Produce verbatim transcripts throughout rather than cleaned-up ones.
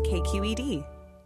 K Q E D.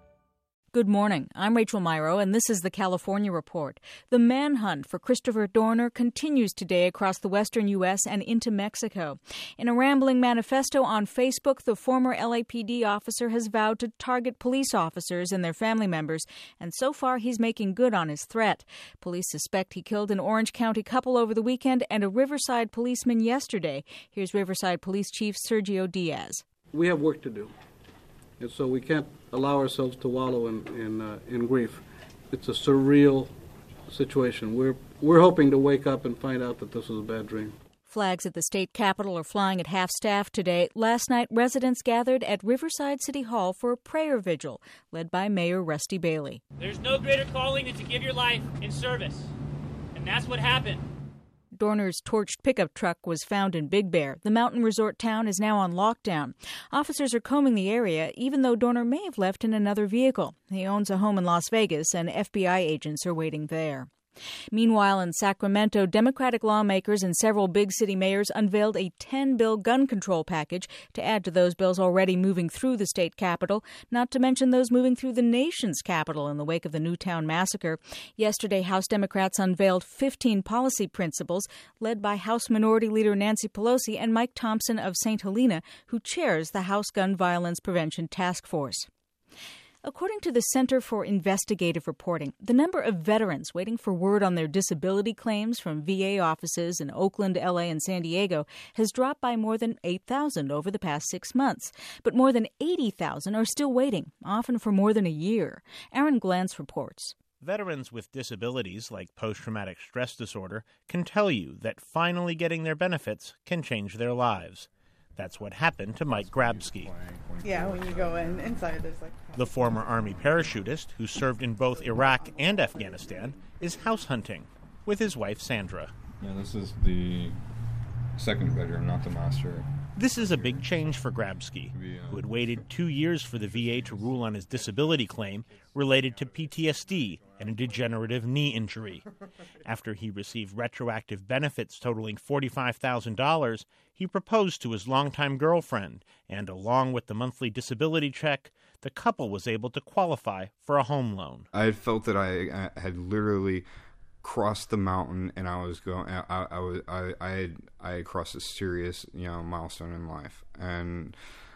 Good morning. I'm Rachel Myro, and this is the California Report. The manhunt for Christopher Dorner continues today across the western U S and into Mexico. In a rambling manifesto on Facebook, the former L A P D officer has vowed to target police officers and their family members, and so far he's making good on his threat. Police suspect he killed an Orange County couple over the weekend and a Riverside policeman yesterday. Here's Riverside Police Chief Sergio Diaz. We have work to do. And so we can't allow ourselves to wallow in in, uh, in grief. It's a surreal situation. We're we're hoping to wake up and find out that this was a bad dream. Flags at the state capitol are flying at half-staff today. Last night, residents gathered at Riverside City Hall for a prayer vigil led by Mayor Rusty Bailey. There's no greater calling than to give your life in service, and that's what happened. Dorner's torched pickup truck was found in Big Bear. The mountain resort town is now on lockdown. Officers are combing the area, even though Dorner may have left in another vehicle. He owns a home in Las Vegas, and F B I agents are waiting there. Meanwhile, in Sacramento, Democratic lawmakers and several big city mayors unveiled a ten-bill gun control package to add to those bills already moving through the state capitol, not to mention those moving through the nation's capital in the wake of the Newtown massacre. Yesterday, House Democrats unveiled fifteen policy principles led by House Minority Leader Nancy Pelosi and Mike Thompson of Saint Helena, who chairs the House Gun Violence Prevention Task Force. According to the Center for Investigative Reporting, the number of veterans waiting for word on their disability claims from V A offices in Oakland, L A, and San Diego has dropped by more than eight thousand over the past six months. But more than eighty thousand are still waiting, often for more than a year. Aaron Glantz reports. Veterans with disabilities like post-traumatic stress disorder can tell you that finally getting their benefits can change their lives. That's what happened to Mike Grabsky. Yeah, when you go in, inside there's like... The former Army parachutist, who served in both Iraq and Afghanistan, is house hunting with his wife Sandra. Yeah, this is the second bedroom, not the master. This is a big change for Grabsky, who had waited two years for the V A to rule on his disability claim related to P T S D and a degenerative knee injury. After he received retroactive benefits totaling forty-five thousand dollars, he proposed to his longtime girlfriend, and along with the monthly disability check, the couple was able to qualify for a home loan. I had felt that I, I had literally crossed the mountain, and I was going. I, I was. I, I had. I had crossed a serious, you know, milestone in life, and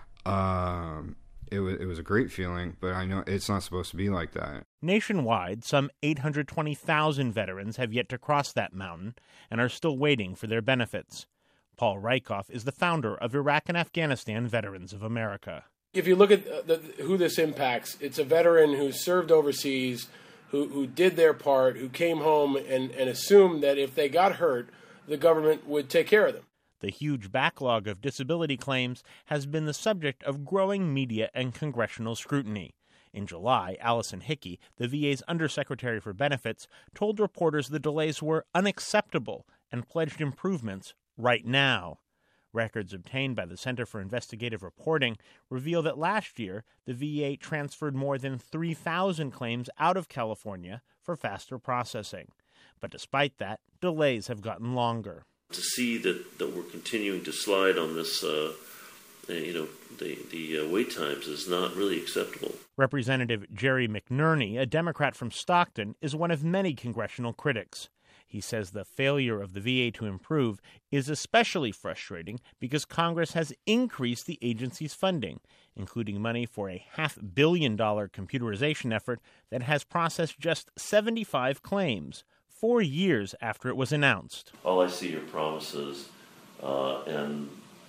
um, it was. It was a great feeling. But I know it's not supposed to be like that. Nationwide, some eight hundred twenty thousand veterans have yet to cross that mountain and are still waiting for their benefits. Paul Rykoff is the founder of Iraq and Afghanistan Veterans of America. If you look at the, who this impacts, it's a veteran who served overseas, who who did their part, who came home and, and assumed that if they got hurt, the government would take care of them. The huge backlog of disability claims has been the subject of growing media and congressional scrutiny. In July, Allison Hickey, the V A's Undersecretary for Benefits, told reporters the delays were unacceptable and pledged improvements right now. Records obtained by the Center for Investigative Reporting reveal that last year, the V A transferred more than three thousand claims out of California for faster processing. But despite that, delays have gotten longer. To see that, that we're continuing to slide on this, uh, you know, the, the uh, wait times is not really acceptable. Representative Jerry McNerney, a Democrat from Stockton, is one of many congressional critics. He says the failure of the V A to improve is especially frustrating because Congress has increased the agency's funding, including money for a half billion dollar computerization effort that has processed just seventy-five claims, four years after it was announced. All I see are promises uh, and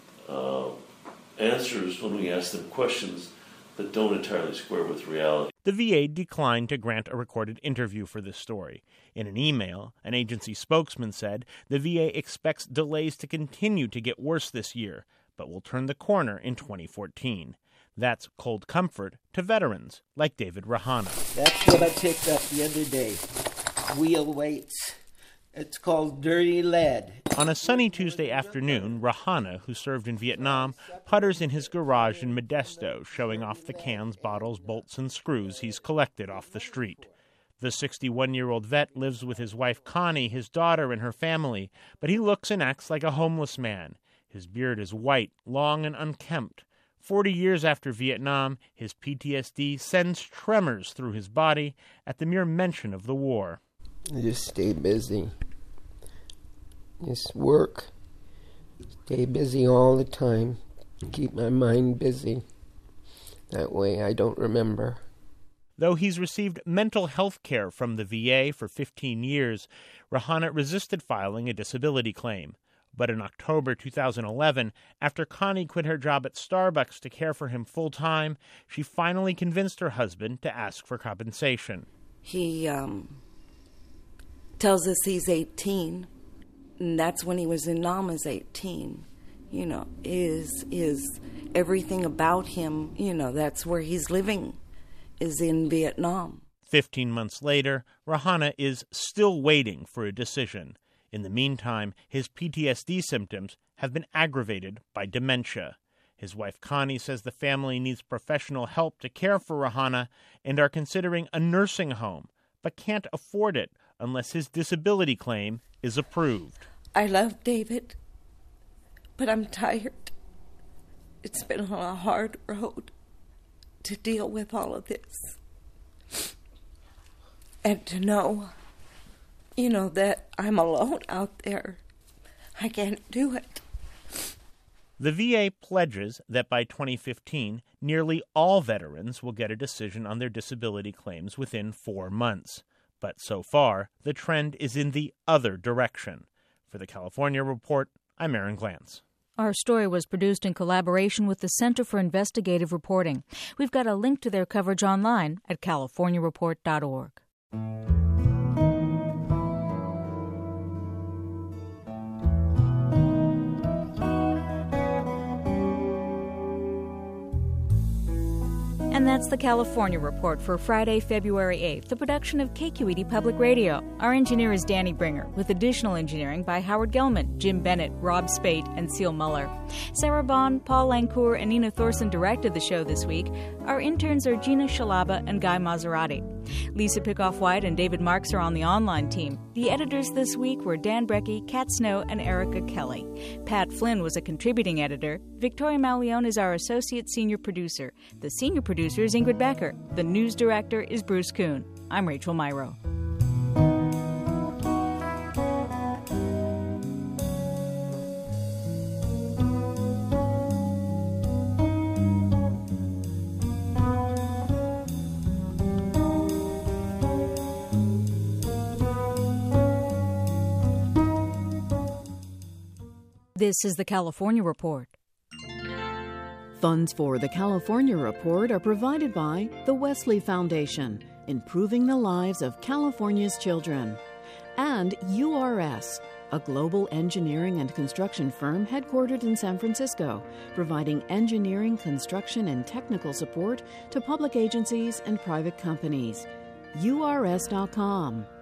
uh, answers when we ask them questions that don't entirely square with reality. The V A declined to grant a recorded interview for this story. In an email, an agency spokesman said the V A expects delays to continue to get worse this year, but will turn the corner in twenty fourteen. That's cold comfort to veterans like David Rahana. That's what I picked up the other day. Wheel weights. It's called dirty lead. On a sunny Tuesday afternoon, Rahana, who served in Vietnam, putters in his garage in Modesto, showing off the cans, bottles, bolts, and screws he's collected off the street. The sixty-one-year-old vet lives with his wife Connie, his daughter, and her family, but he looks and acts like a homeless man. His beard is white, long, and unkempt. Forty years after Vietnam, his P T S D sends tremors through his body at the mere mention of the war. I just stay busy. Just work. Stay busy all the time. Keep my mind busy. That way I don't remember. Though he's received mental health care from the V A for fifteen years, Rahana resisted filing a disability claim. But in October two thousand eleven, after Connie quit her job at Starbucks to care for him full-time, she finally convinced her husband to ask for compensation. He um, tells us he's eighteen, and that's when he was in Nam as eighteen. You know, is is everything about him, you know, that's where he's living, is in Vietnam. Fifteen months later, Rahana is still waiting for a decision. In the meantime, his P T S D symptoms have been aggravated by dementia. His wife Connie says the family needs professional help to care for Rahana and are considering a nursing home, but can't afford it unless his disability claim is approved. I love David, but I'm tired. It's been on a hard road to deal with all of this. And to know, you know, that I'm alone out there. I can't do it. The V A pledges that by twenty fifteen, nearly all veterans will get a decision on their disability claims within four months. But so far, the trend is in the other direction. For the California Report, I'm Aaron Glantz. Our story was produced in collaboration with the Center for Investigative Reporting. We've got a link to their coverage online at california report dot org. And that's the California Report for Friday, February eighth, a production of K Q E D Public Radio. Our engineer is Danny Bringer, with additional engineering by Howard Gelman, Jim Bennett, Rob Spate, and Seal Muller. Sarah Bond, Paul Lancourt, and Nina Thorson directed the show this week. Our interns are Gina Shalaba and Guy Maserati. Lisa Pickoff-White and David Marks are on the online team. The editors this week were Dan Brecky, Kat Snow, and Erica Kelly. Pat Flynn was a contributing editor. Victoria Mauleone is our associate senior producer. The senior producer is Ingrid Becker. The news director is Bruce Kuhn. I'm Rachel Myrow. This is the California Report. Funds for the California Report are provided by the Wesley Foundation, improving the lives of California's children, and U R S, a global engineering and construction firm headquartered in San Francisco, providing engineering, construction, and technical support to public agencies and private companies. U R S dot com.